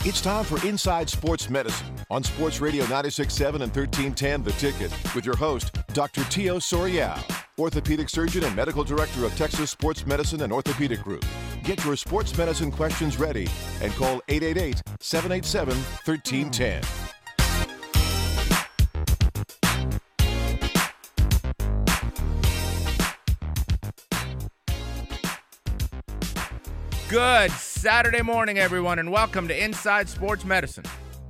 It's time for Inside Sports Medicine on Sports Radio 96.7 and 1310 The Ticket with your host, Dr. Tio Sorial, orthopedic surgeon and medical director of Texas Sports Medicine and Orthopedic Group. Get your sports medicine questions ready and call 888-787-1310. Good Saturday morning, everyone, and welcome to Inside Sports Medicine.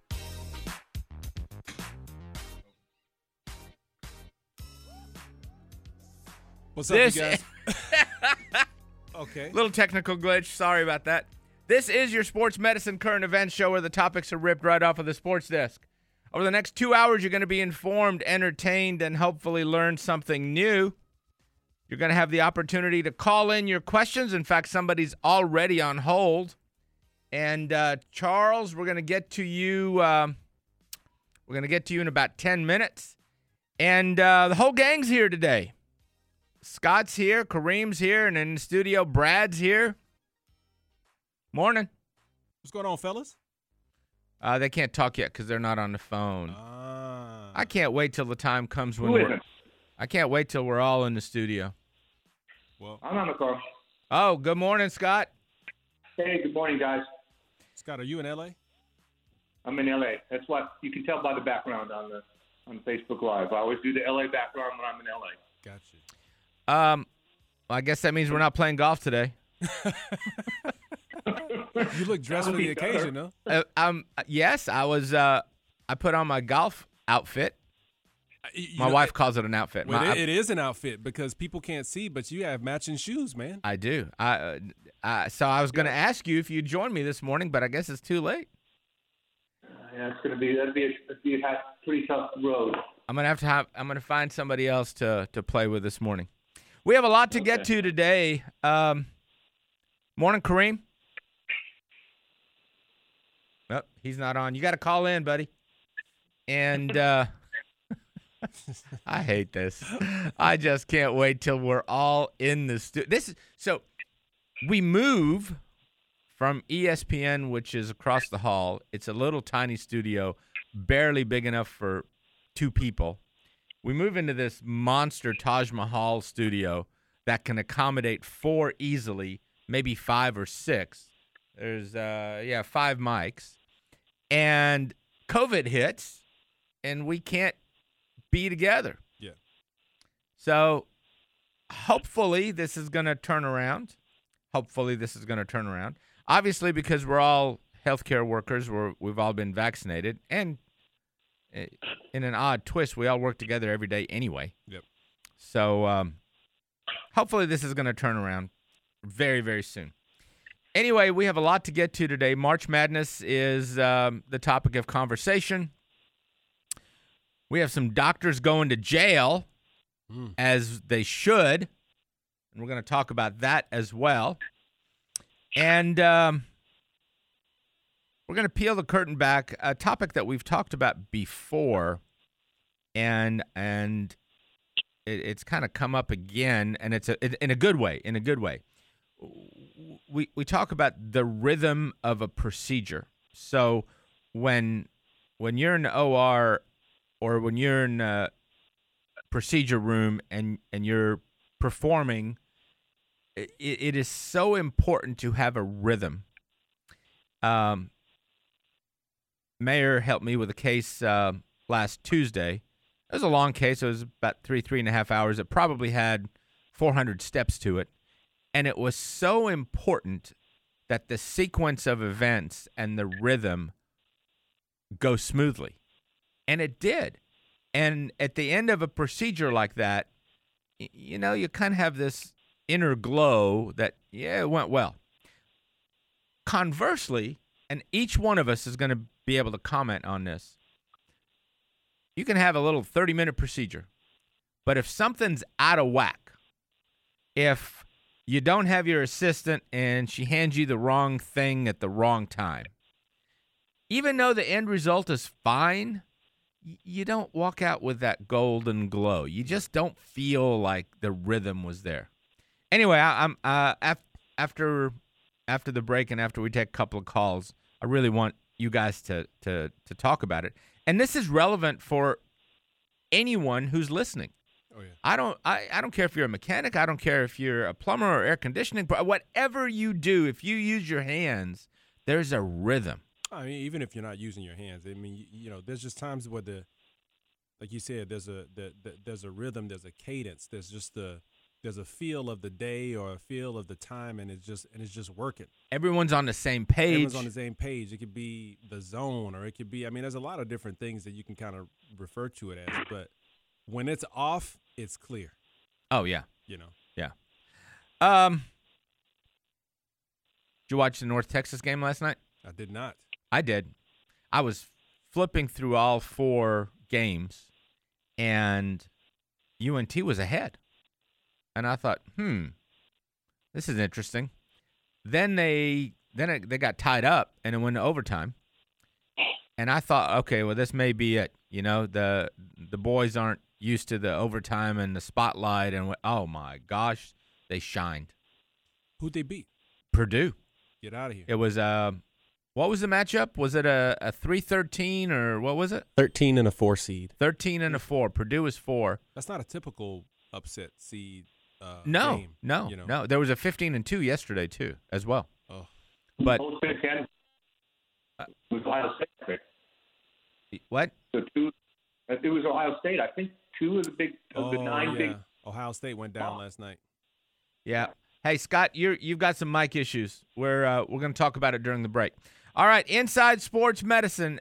What's up, you guys? Okay. Little technical glitch. Sorry about that. This is your sports medicine current events show where the topics are ripped right off of the sports desk. Over the next 2 hours, you're going to be informed, entertained, and hopefully learn something new. You're going to have the opportunity to call in your questions. In fact, somebody's already on hold. And Charles, we're going to get to you. We're going to get to you in about 10 minutes. And the whole gang's here today. Scott's here, Kareem's here, and in the studio, Brad's here. Morning. What's going on, fellas? They can't talk yet because they're not on the phone. I can't wait till the time comes when I can't wait till we're all in the studio. Well, I'm on the call. Oh, good morning, Scott. Hey, good morning, guys. Scott, are you in L.A.? I'm in L.A. That's what you can tell by the background on Facebook Live. I always do the L.A. background when I'm in L.A. Gotcha. I guess that means we're not playing golf today. You look dressed for the occasion, though. Yes, I was. I put on my golf outfit. My wife calls it an outfit. Well, it is an outfit because people can't see, but you have matching shoes, man. I do. So I was going to ask you if you'd join me this morning, but I guess it's too late. Yeah, that'd be a pretty tough road. I'm going to find somebody else to play with this morning. We have a lot to get to today. Morning, Kareem. Oh, he's not on. You got to call in, buddy. And I hate this. I just can't wait till we're all in the studio. So we move from ESPN, which is across the hall. It's a little tiny studio, barely big enough for two people. We move into this monster Taj Mahal studio that can accommodate four easily, maybe 5 or 6. There's 5 mics. And COVID hits, and we can't be together. Yeah. So hopefully this is going to turn around. Obviously, because we're all healthcare workers, we've all been vaccinated, and in an odd twist, we all work together every day anyway. Yep. So hopefully this is going to turn around very, very soon. Anyway, we have a lot to get to today. March Madness is the topic of conversation. We have some doctors going to jail, as they should, and we're going to talk about that as well. And we're going to peel the curtain back, a topic that we've talked about before, and it's kind of come up again, and it's in a good way. We talk about the rhythm of a procedure. So when you're in the OR or when you're in a procedure room and you're performing, it is so important to have a rhythm. Mayor helped me with a case last Tuesday. It was a long case. It was about 3.5 hours. It probably had 400 steps to it. And it was so important that the sequence of events and the rhythm go smoothly. And it did. And at the end of a procedure like that, you kind of have this inner glow that, it went well. Conversely, and each one of us is going to be able to comment on this, you can have a little 30-minute procedure. But if something's out of whack, if you don't have your assistant and she hands you the wrong thing at the wrong time, even though the end result is fine, you don't walk out with that golden glow. You just don't feel like the rhythm was there. Anyway, I'm after the break and after we take a couple of calls, I really want you guys to talk about it. And this is relevant for anyone who's listening. Oh yeah. I don't care if you're a mechanic. I don't care if you're a plumber or air conditioning. But whatever you do, if you use your hands, there's a rhythm. I mean, even if you're not using your hands, I mean, you know, there's just times where like you said, there's a rhythm, there's a cadence, there's a feel of the day or a feel of the time, and it's just working. Everyone's on the same page. Everyone's on the same page. It could be the zone, or it could be. I mean, there's a lot of different things that you can kind of refer to it as, but when it's off, it's clear. Oh yeah, you know. Yeah. Did you watch the North Texas game last night? I did not. I did. I was flipping through all 4 games, and UNT was ahead. And I thought, this is interesting. Then they got tied up, and it went to overtime. And I thought, okay, well, this may be it. You know, the boys aren't used to the overtime and the spotlight, and oh my gosh, they shined. Who'd they beat? Purdue. Get out of here. It was what was the matchup? Was it a 3-13 or what was it? 13 and a 4 seed. 13 and a 4. Purdue is 4. That's not a typical upset seed. No, game, no, you know? no. There was a 15-2 yesterday too, as well. Oh. But Both Big Ten was Ohio State. I think. what? So it was Ohio State. I think 2 of the 9 big. Ohio State went down last night. Yeah. Hey, Scott, you've got some mic issues. We're going to talk about it during the break. All right, Inside Sports Medicine,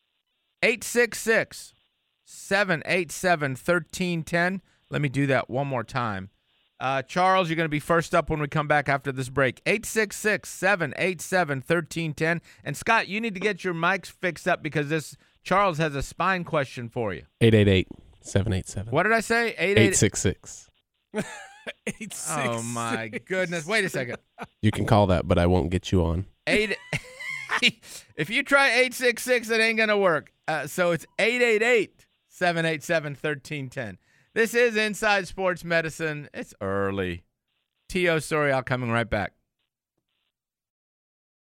866-787-1310. Let me do that one more time. Charles, you're going to be first up when we come back after this break. 866-787-1310. And, Scott, you need to get your mics fixed up because Charles has a spine question for you. 888-787. What did I say? 866. 866. Oh, my goodness. Wait a second. You can call that, but I won't get you on. If you try 866, it ain't going to work. So it's 888-787-1310. This is Inside Sports Medicine. It's early. T.O. Sorial coming right back.